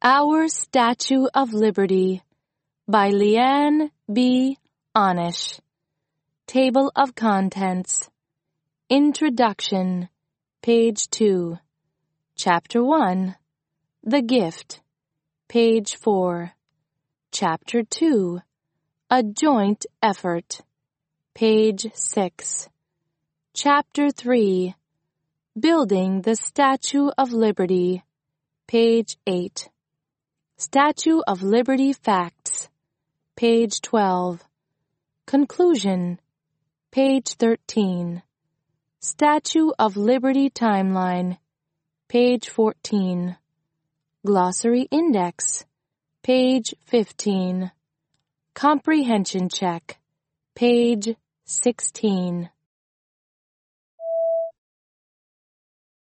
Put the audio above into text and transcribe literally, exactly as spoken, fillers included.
Our Statue of Liberty by Leanne B. Onish. Table of Contents. Introduction, page two. Chapter one, The Gift, page four. Chapter two, A Joint Effort, page six. Chapter three, Building the Statue of Liberty, page eight. Statue of Liberty Facts, page twelve. Conclusion, page thirteen. Statue of Liberty Timeline, page fourteen. Glossary Index, page fifteen. Comprehension Check, page sixteen.